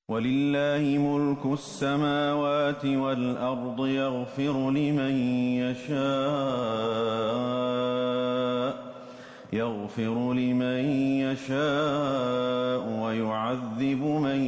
ولله ملك السماوات والأرض يغفر لمن يشاء ويعذب من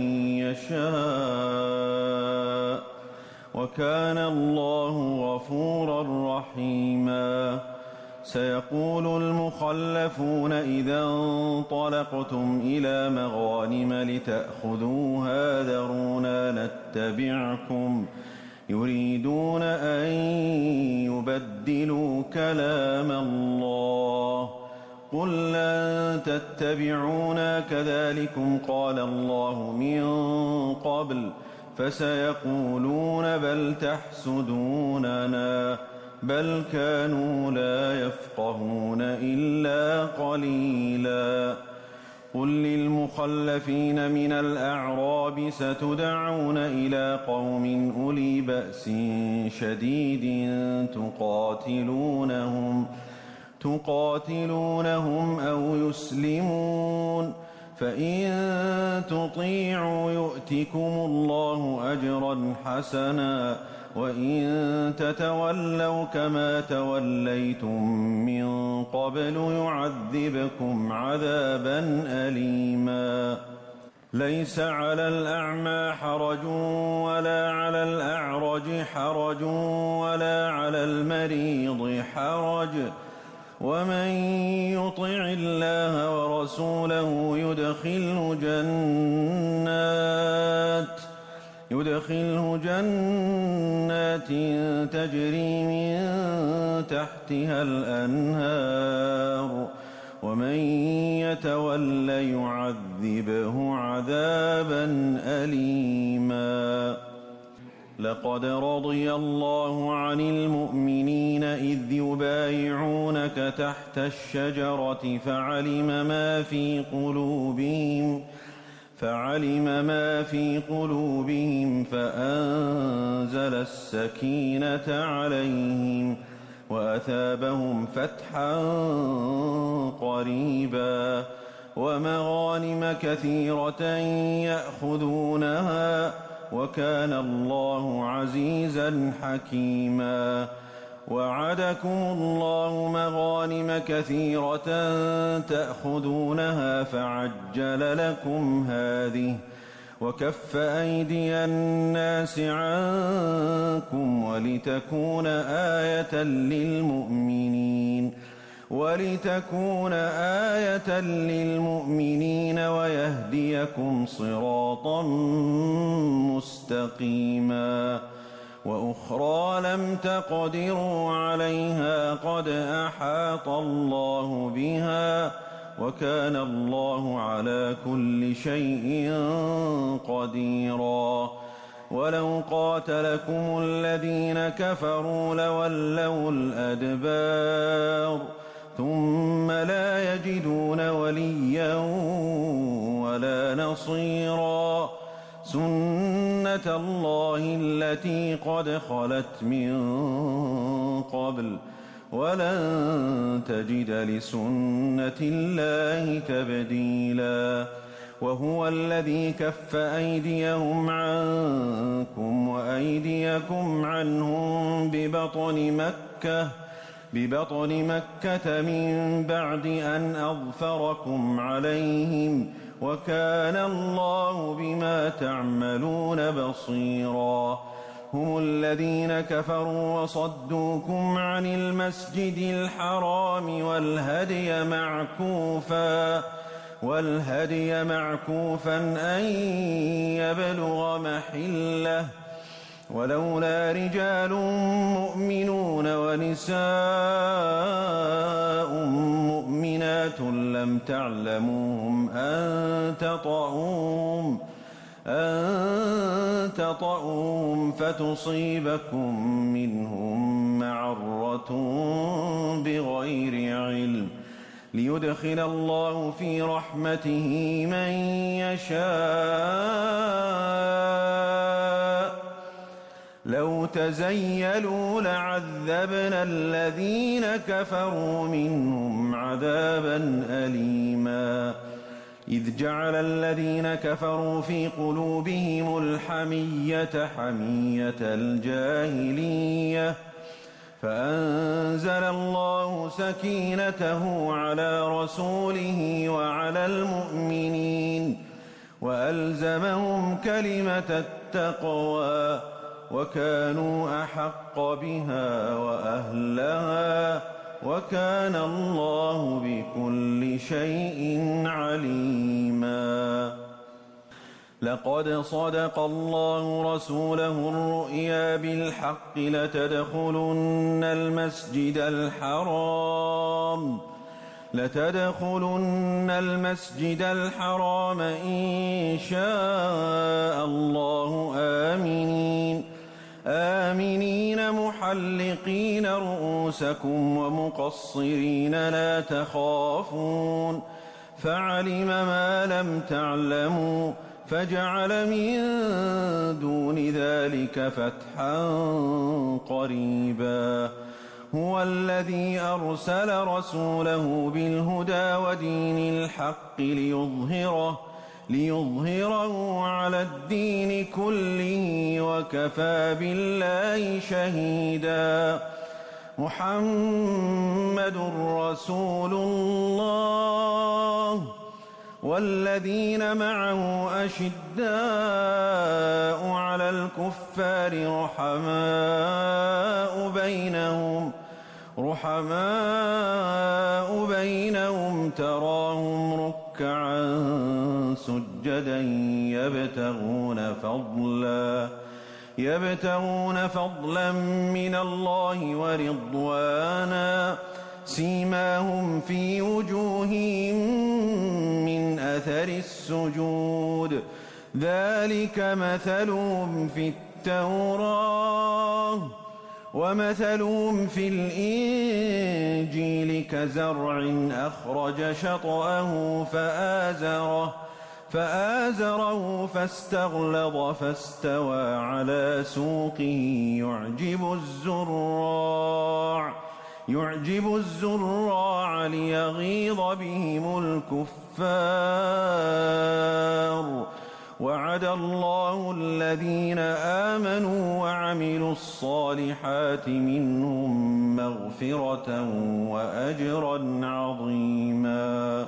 يشاء وكان الله غفورا رحيما. سيقول المخلفون إذا انطلقتم إلى مغانم لتأخذوها ذرونا نتبعكم يريدون أن يبدلوا كلام الله قل لن تتبعونا كذلكم قال الله من قبل فسيقولون بل تحسدوننا بل كانوا لا يفقهون إلا قليلا. قل للمخلفين من الأعراب ستدعون إلى قوم أولي بأس شديد تقاتلونهم أو يسلمون فإن تطيعوا يؤتكم الله أجرا حسنا وإن تتولوا كما توليتم من قبل يعذبكم عذابا أليما. ليس على الأعمى حرج ولا على الأعرج حرج ولا على المريض حرج ومن يطع الله ورسوله يدخله جنات تجري من تحتها الأنهار ومن يتول يعذبه عذابا أليما. لقد رضي الله عن المؤمنين إذ يبايعونك تحت الشجرة فعلم ما في قلوبهم فأنزل السكينة عليهم وأثابهم فتحا قريبا ومغانم كثيرة يأخذونها وكان الله عزيزا حكيما. وعدكم الله مغانم كثيرة تأخذونها فعجل لكم هذه وكف أيدي الناس عنكم ولتكون آية للمؤمنين ويهديكم صراطا مستقيما. وأخرى لم تقدروا عليها قد أحاط الله بها وكان الله على كل شيء قديرا. ولو قاتلكم الذين كفروا لولوا الأدبار ثم لا يجدون وليا ولا نصيرا. سنة الله التي قد خلت من قبل ولن تجد لسنة الله تبديلا. وهو الذي كف أيديهم عنكم وأيديكم عنهم ببطن مكة من بعد أن أظفركم عليهم وكان الله بما تعملون بصيرا. هم الذين كفروا وصدوكم عن المسجد الحرام والهدي معكوفا أن يبلغ محله ولولا رجال مؤمنون ونساء مؤمنات لم تعلموهم أن تطؤوهم فتصيبكم منهم معرة بغير علم ليدخل الله في رحمته من يشاء. لو تزيلوا لعذبنا الذين كفروا منهم عذابا أليما. إذ جعل الذين كفروا في قلوبهم الحمية حمية الجاهلية فأنزل الله سكينته على رسوله وعلى المؤمنين وألزمهم كلمة التقوى وكانوا أحق بها وأهلها وكان الله بكل شيء عليما. لقد صدق الله رسوله الرؤيا بالحق لتدخلن المسجد الحرام إن شاء الله آمنين محلقين رؤوسكم ومقصرين لا تخافون فعلم ما لم تعلموا فجعل من دون ذلك فتحا قريبا. هو الذي أرسل رسوله بالهدى ودين الحق ليظهره على الدين كله وكفى بالله شهيدا. محمد رسول الله والذين معه أشداء على الكفار رحماء بينهم تراهم ركعا سجدا يبتغون فضلا من الله ورضوانا سيماهم في وجوههم من أثر السجود ذلك مثلهم في التوراة ومثلهم في الإنجيل كزرع أخرج شطأه فآزره فاستغلظ فاستوى على سوقه يعجب الزراع ليغيظ بهم الكفار. وعد الله الذين آمنوا وعملوا الصالحات منهم مغفرة وأجرا عظيما.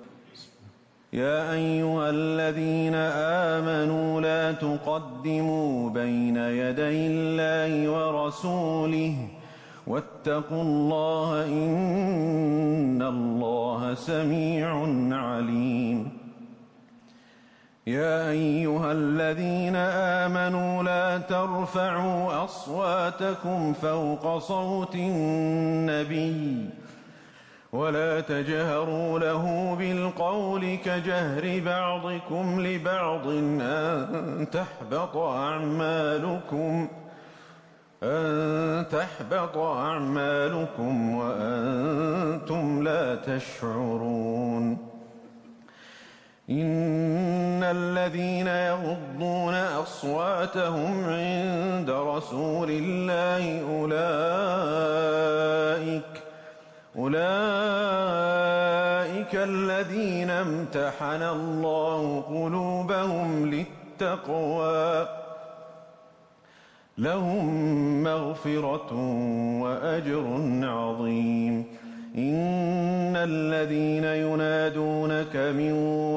يا أيها الذين آمنوا لا تقدموا بين يدي الله ورسوله واتقوا الله إن الله سميع عليم. يا أيها الذين آمنوا لا ترفعوا أصواتكم فوق صوت النبي ولا تجهروا له بالقول كجهر بعضكم لبعض أن تحبط أعمالكم وأنتم لا تشعرون. إن الذين يغضون أصواتهم عند رسول الله أولئك الذين امتحن الله قلوبهم للتقوى لهم مغفرة وأجر عظيم. إن الذين ينادونك من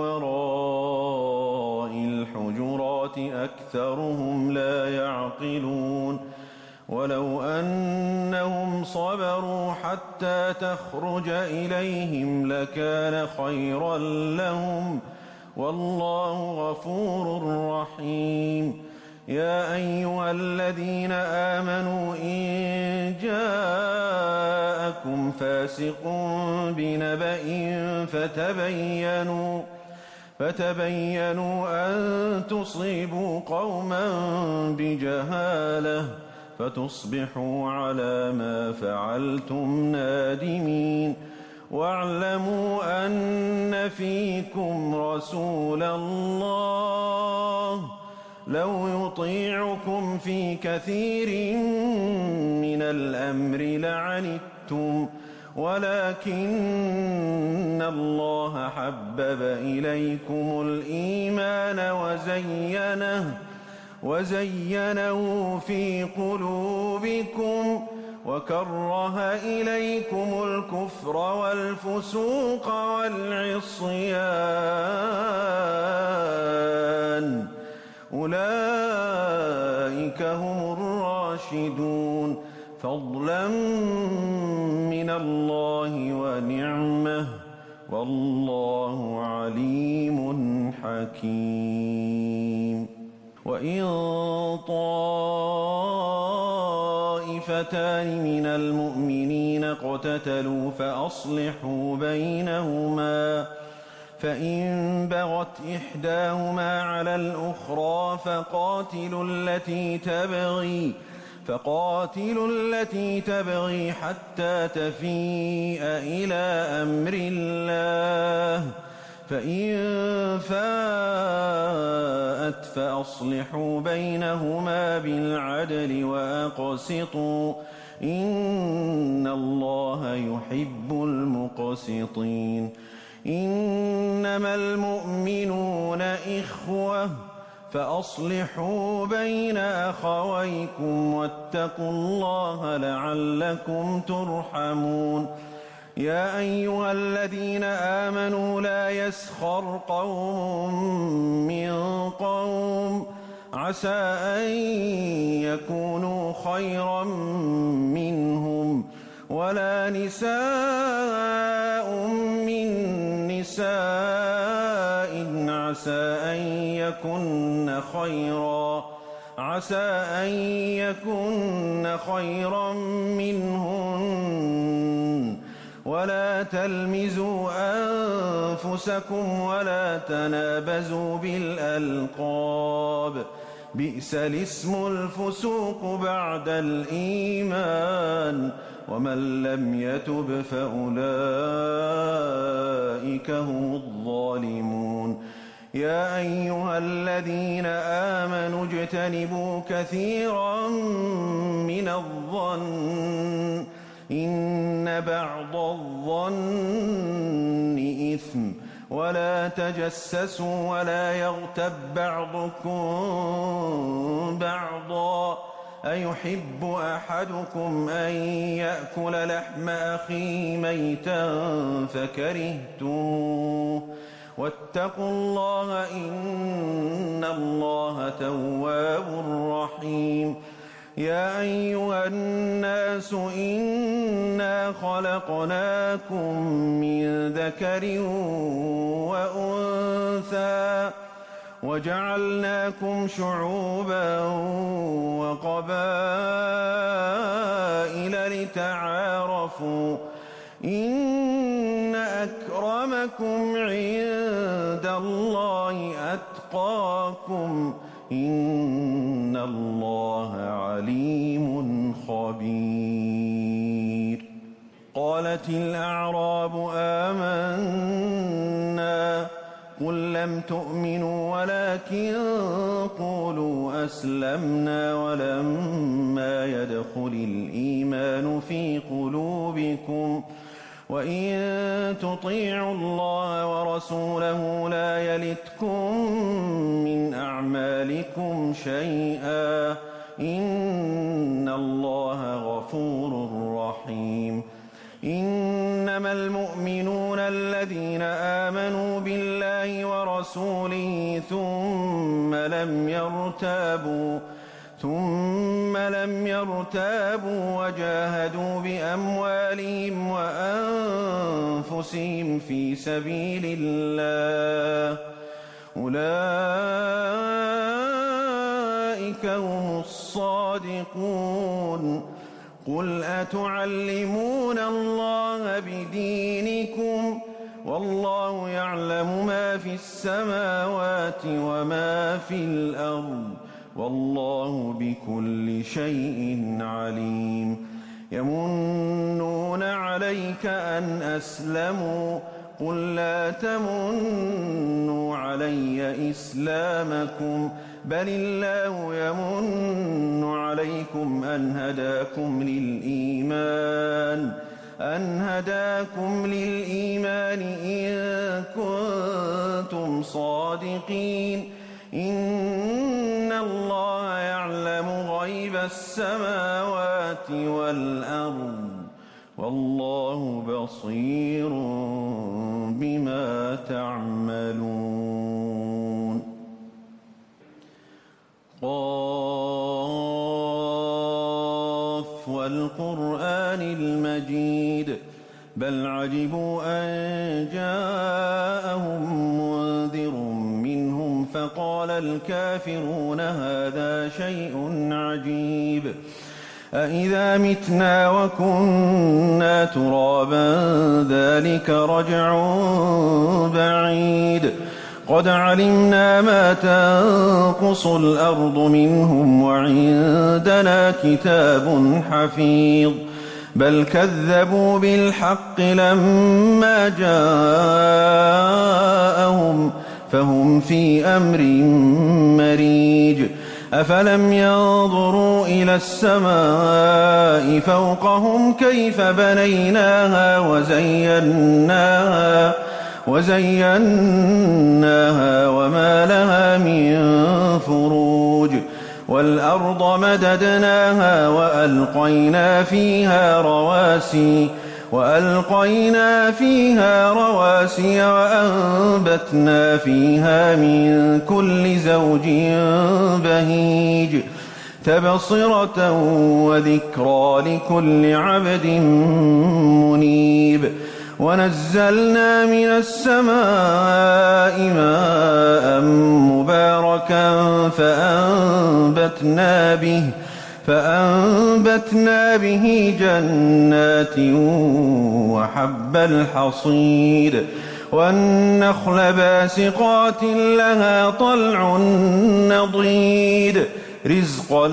وراء الحجرات أكثرهم لا يعقلون. ولو أنهم صبروا حتى تخرج إليهم لكان خيرا لهم والله غفور رحيم. يا أيها الذين آمنوا إن جاءكم فاسق بنبأ فتبينوا أن تصيبوا قوما بجهالة فتصبحوا على ما فعلتم نادمين. واعلموا أن فيكم رسول الله لو يطيعكم في كثير من الأمر لعنتم ولكن الله حبب إليكم الإيمان وزينه في قلوبكم وكره إليكم الكفر والفسوق والعصيان أولئك هم الراشدون فضلا من الله ونعمة والله عليم حكيم وإن طائفتان من المؤمنين اقتتلوا فأصلحوا بينهما فإن بغت إحداهما على الأخرى فقاتلوا التي تبغي حتى تفيء إلى أمر الله فإن فاءت فأصلحوا بينهما بالعدل وأقسطوا إن الله يحب المقسطين إنما المؤمنون إخوة فأصلحوا بين أخويكم واتقوا الله لعلكم ترحمون يا أيها الذين آمنوا لا يسخر قوم من قوم عسى أن يكونوا خيرا منهم ولا نساء من نساء عسى أن يكن خيرا منهن ولا تلمزوا أنفسكم ولا تنابزوا بالألقاب بئس الاسم الفسوق بعد الإيمان ومن لم يتب فأولئك هم الظالمون يا أيها الذين آمنوا اجتنبوا كثيرا من الظن إن بعض الظن إثم ولا تجسسوا ولا يغتب بعضكم بعضا أيحب أحدكم أن يأكل لحم أخيه ميتا فكرهتموه واتقوا الله إن الله تواب رحيم يا أيها الناس إنا خلقناكم من ذكر وأنثى وجعلناكم شعوبا وقبائل لتعارفوا إن أكرمكم عند الله أتقاكم إن الله عليم خبير قالت الأعراب آمنا قل لم تؤمنوا ولكن قولوا أسلمنا ولما يدخل الإيمان في قلوبكم وإن تطيعوا الله ورسوله لا يلتكم من أعمالكم شيئا إن الله غفور رحيم إنما المؤمنون الذين آمنوا بالله ورسوله ثم لم يرتابوا وجاهدوا بأموالهم وأنفسهم في سبيل الله أولئك هم الصادقون قل أتعلمون الله بدينكم والله يعلم ما في السماوات وما في الأرض والله بكل شيء عليم يمنون عليك أن أسلموا قل لا تمنوا علي إسلامكم بل الله يمن عليكم أن هداكم للإيمان أن هداكم للإيمان إن كنتم صادقين إن الله يعلم غيب السماوات والأرض والله بصير بما تعملون. قاف والقرآن المجيد بل عجبوا أن جاءهم منذر منهم فقال الكافرون هذا شيء عجيب أإذا متنا وكنا ترابا ذلك رجع بعيد قد علمنا ما تنقص الأرض منهم وعندنا كتاب حفيظ بل كذبوا بالحق لما جاءهم فهم في أمر مريج أفلم ينظروا إلى السماء فوقهم كيف بنيناها وزيناها وما لها من فروج والأرض مددناها وألقينا فيها رواسي وأنبتنا فيها من كل زوج بهيج تبصرة وذكرى لكل عبد منيب ونزلنا من السماء ماء مباركا فأنبتنا به جنات وحب الحصيد والنخل باسقات لها طلع نضيد رزقا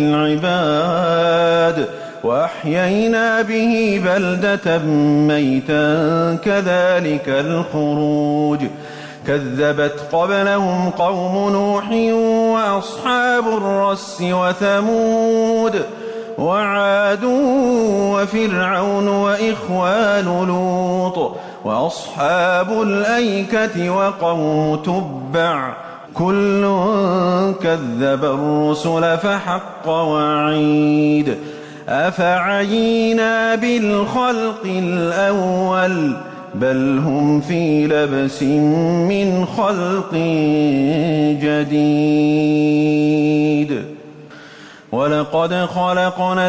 للعباد وأحيينا به بلدة ميتا كذلك الخروج كذبت قبلهم قوم نوح وأصحاب الرس وثمود وعاد وفرعون وإخوان لوط وأصحاب الأيكة وقوم تبع كل كذب الرسل فحق وعيد أفعينا بالخلق الأول بل هم في لبس من خلق جديد ولقد خلقنا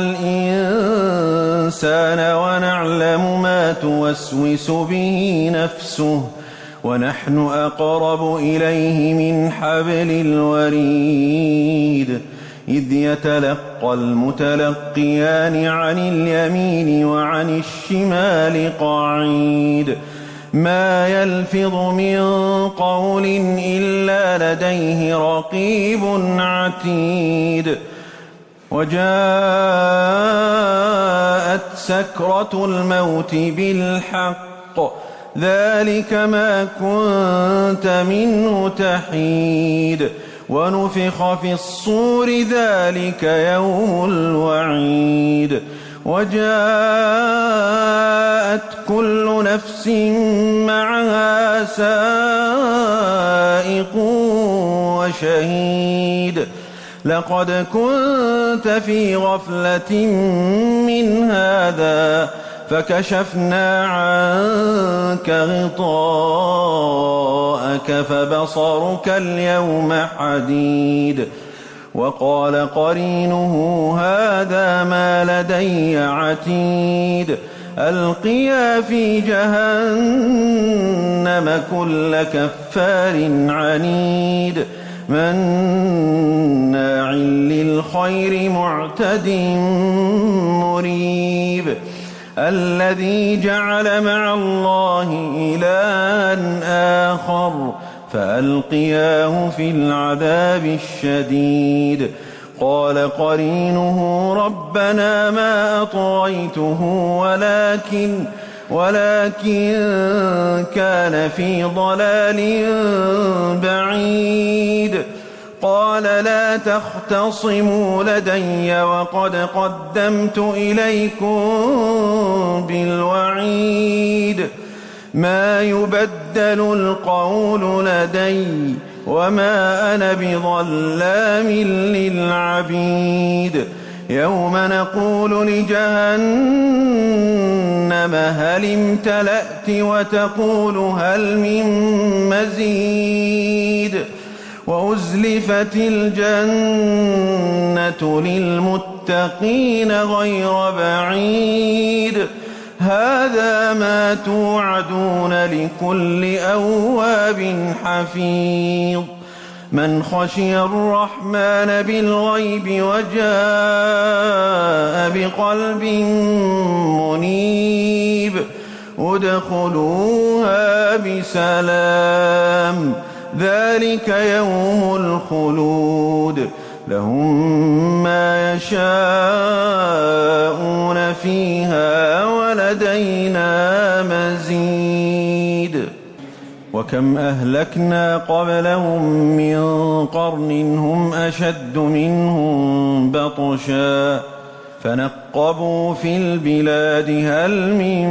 الإنسان ونعلم ما توسوس به نفسه ونحن أقرب إليه من حبل الوريد إذ يتلقى المتلقيان عن اليمين وعن الشمال قعيد ما يلفظ من قول إلا لديه رقيب عتيد وجاءت سكرة الموت بالحق ذلك ما كنت منه تحيد ونفخ في الصور ذلك يوم الوعيد وجاءت كل نفس معها سائق وشهيد لقد كنت في غفلة من هذا فكشفنا عنك غطاءك فبصرك اليوم حديد وقال قرينه هذا ما لدي عتيد ألقيا في جهنم كل كفار عنيد مناع للخير معتد مريب الذي جعل مع الله إلها آخر فألقياه في العذاب الشديد قال قرينه ربنا ما أطغيته ولكن كان في ضلال بعيد قال لا تختصموا لدي وقد قدمت إليكم بالوعيد ما يبدل القول لدي وما أنا بظلام للعبيد يوم نقول لجهنم هل امتلأت وتقول هل من مزيد وأزلفت الجنة للمتقين غير بعيد هذا ما توعدون لكل أواب حفيظ من خشي الرحمن بالغيب وجاء بقلب منيب ادخلوها بسلام ذلك يوم الخلود لهم ما يشاءون فيها ولدينا مزيد وكم أهلكنا قبلهم من قرن هم أشد منهم بطشا فنقبوا في البلاد هل من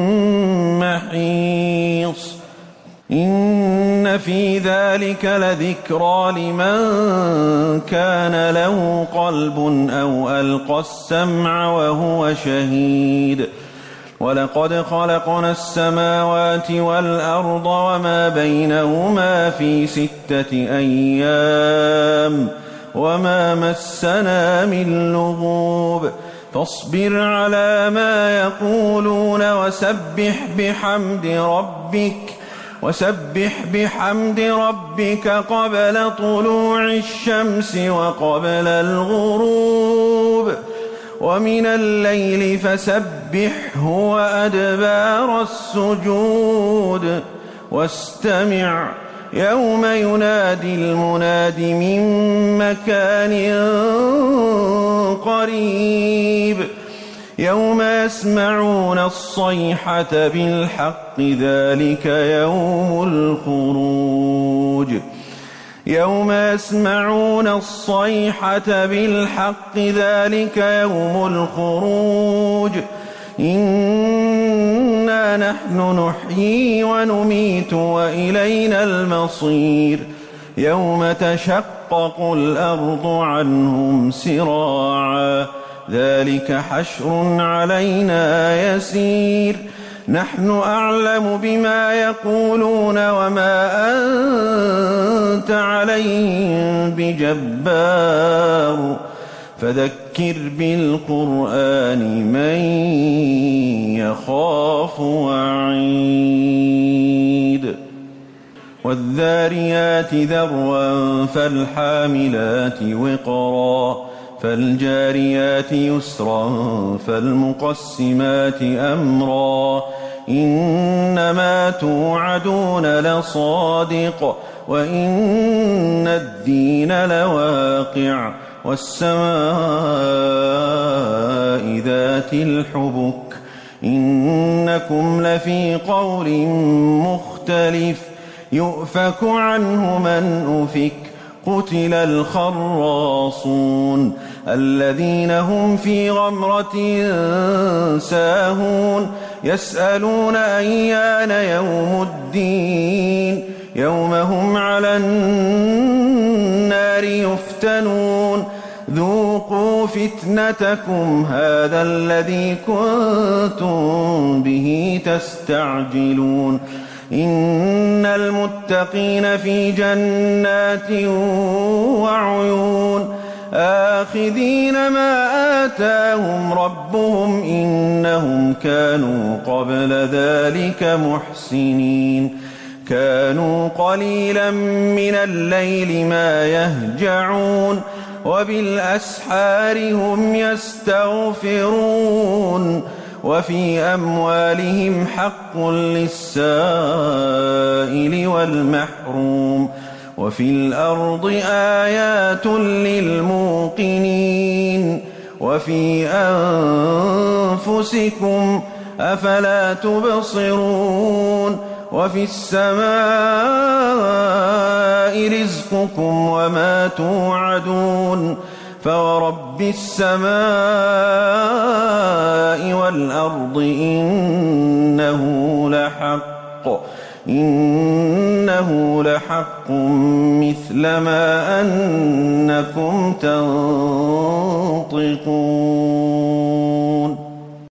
محيص إن في ذلك لذكرى لمن كان له قلب أو ألقى السمع وهو شهيد ولقد خلقنا السماوات والأرض وما بينهما في 6 أيام وما مسنا من لغوب فاصبر على ما يقولون وسبح بحمد ربك قبل طلوع الشمس وقبل الغروب ومن الليل فسبحه وأدبار السجود واستمع يوم ينادي المناد من مكان قريب يوم يسمعون الصيحة بالحق ذلك يوم الخروج يوم يسمعون الصيحة بالحق ذلك يوم الخروج إنا نحن نحيي ونميت وإلينا المصير يوم تشقق الأرض عنهم سراعا ذلك حشر علينا يسير نحن أعلم بما يقولون وما أنت عليهم بجبار فذكر بالقرآن من يخاف وعيد والذاريات ذروا فالحاملات وقرا فالجاريات يسرا فالمقسمات أمرا إنما توعدون لصادق وإن الدين لواقع والسماء ذات الحبك إنكم لفي قول مختلف يؤفك عنه من أفك قتل الخراصون الذين هم في غمرة ساهون يسألون أيان يوم الدين يوم هم على النار يفتنون ذوقوا فتنتكم هذا الذي كنتم به تستعجلون إن المتقين في جنات وعيون آخذين ما آتاهم ربهم إنهم كانوا قبل ذلك محسنين كانوا قليلا من الليل ما يهجعون وبالأسحار هم يستغفرون وفي أموالهم حق للسائل والمحروم وفي الأرض آيات للموقنين وفي أنفسكم أفلا تبصرون وفي السماء رزقكم وما توعدون فورب السماء والأرض إنه لحق مثل ما أنكم تنطقون